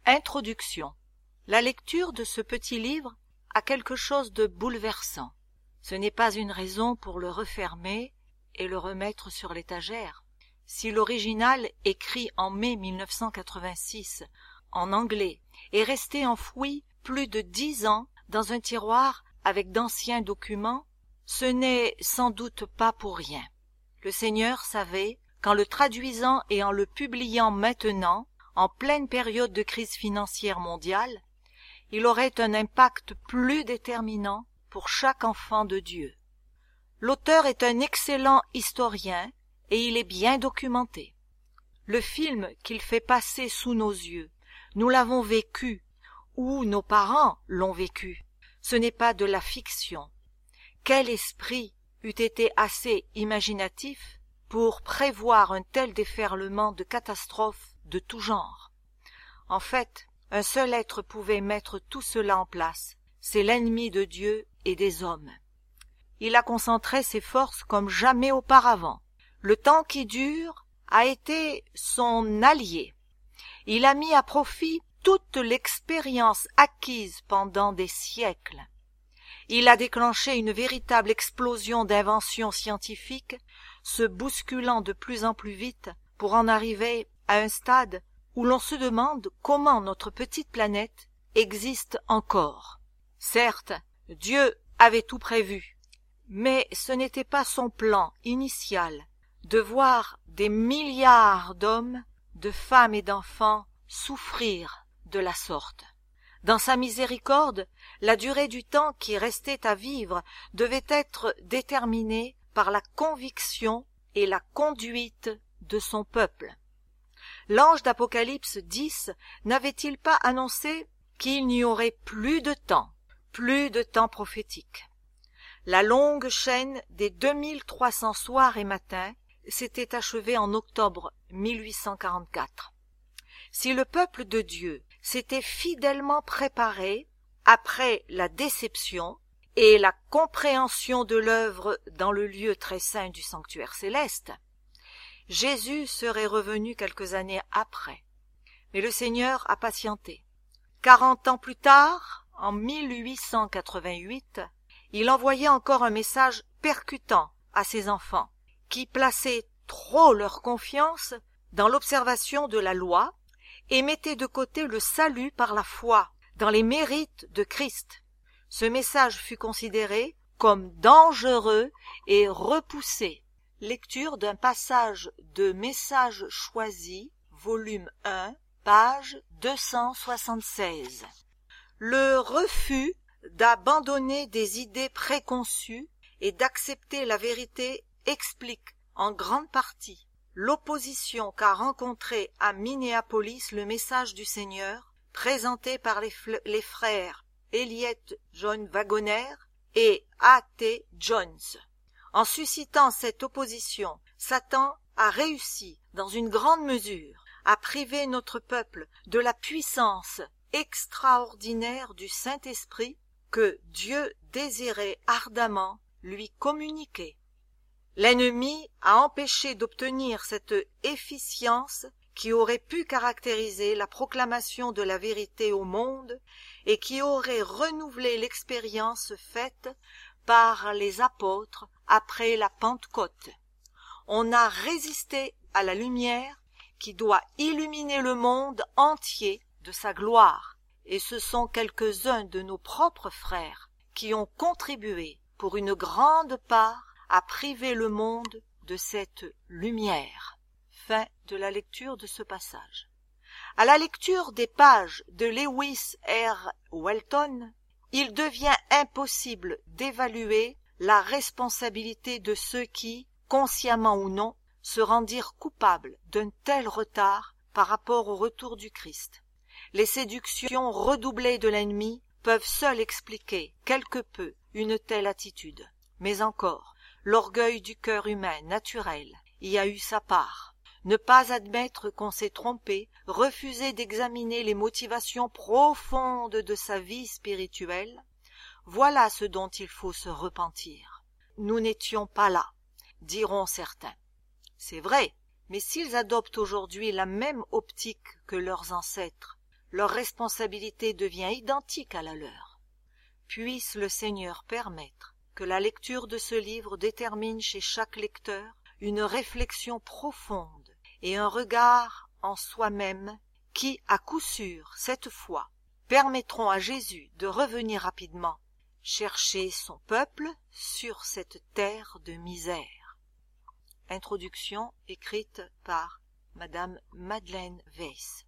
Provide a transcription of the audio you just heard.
Introduction. La lecture de ce petit livre a quelque chose de bouleversant. Ce n'est pas une raison pour le refermer et le remettre sur l'étagère. Si l'original, écrit en mai 1986 en anglais, est resté enfoui plus de 10 ans dans un tiroir avec d'anciens documents, ce n'est sans doute pas pour rien. Le Seigneur savait qu'en le traduisant et en le publiant maintenant, en pleine période de crise financière mondiale, il aurait un impact plus déterminant pour chaque enfant de Dieu. L'auteur est un excellent historien et il est bien documenté. Le film qu'il fait passer sous nos yeux, nous l'avons vécu, ou nos parents l'ont vécu. Ce n'est pas de la fiction. Quel esprit eût été assez imaginatif pour prévoir un tel déferlement de catastrophes de tout genre? En fait, un seul être pouvait mettre tout cela en place, c'est l'ennemi de Dieu et des hommes. Il a concentré ses forces comme jamais auparavant. Le temps qui dure a été son allié. Il a mis à profit toute l'expérience acquise pendant des siècles. Il a déclenché une véritable explosion d'inventions scientifiques, se bousculant de plus en plus vite pour en arriver à un stade où l'on se demande comment notre petite planète existe encore. Certes, Dieu avait tout prévu, mais ce n'était pas son plan initial de voir des milliards d'hommes, de femmes et d'enfants souffrir de la sorte. Dans sa miséricorde, la durée du temps qui restait à vivre devait être déterminée par la conviction et la conduite de son peuple. L'ange d'Apocalypse 10 n'avait-il pas annoncé qu'il n'y aurait plus de temps prophétique? La longue chaîne des 2300 soirs et matins s'était achevée en octobre 1844. Si le peuple de Dieu s'était fidèlement préparé après la déception et la compréhension de l'œuvre dans le lieu très saint du sanctuaire céleste, Jésus serait revenu quelques années après. Mais le Seigneur a patienté. 40 ans plus tard, en 1888, il envoyait encore un message percutant à ses enfants, qui plaçaient trop leur confiance dans l'observation de la loi et mettaient de côté le salut par la foi dans les mérites de Christ. Ce message fut considéré comme dangereux et repoussé. Lecture d'un passage de Messages choisis, volume 1, page 276. Le refus d'abandonner des idées préconçues et d'accepter la vérité explique en grande partie l'opposition qu'a rencontrée à Minneapolis le message du Seigneur présenté par les frères Elliott John Waggoner et A.T. Jones. En suscitant cette opposition, Satan a réussi, dans une grande mesure, à priver notre peuple de la puissance extraordinaire du Saint-Esprit que Dieu désirait ardemment lui communiquer. L'ennemi a empêché d'obtenir cette efficience qui aurait pu caractériser la proclamation de la vérité au monde et qui aurait renouvelé l'expérience faite par les apôtres après la Pentecôte. On a résisté à la lumière qui doit illuminer le monde entier de sa gloire, et ce sont quelques-uns de nos propres frères qui ont contribué pour une grande part à priver le monde de cette lumière. Fin de la lecture de ce passage. À la lecture des pages de Lewis R. Welton, il devient impossible d'évaluer la responsabilité de ceux qui, consciemment ou non, se rendirent coupables d'un tel retard par rapport au retour du Christ. Les séductions redoublées de l'ennemi peuvent seules expliquer quelque peu une telle attitude. Mais encore, l'orgueil du cœur humain naturel y a eu sa part. Ne pas admettre qu'on s'est trompé, refuser d'examiner les motivations profondes de sa vie spirituelle, voilà ce dont il faut se repentir. Nous n'étions pas là, diront certains. C'est vrai, mais s'ils adoptent aujourd'hui la même optique que leurs ancêtres, leur responsabilité devient identique à la leur. Puisse le Seigneur permettre que la lecture de ce livre détermine chez chaque lecteur une réflexion profonde et un regard en soi-même qui, à coup sûr, cette fois, permettront à Jésus de revenir rapidement chercher son peuple sur cette terre de misère. Introduction écrite par Madame Madeleine Weiss.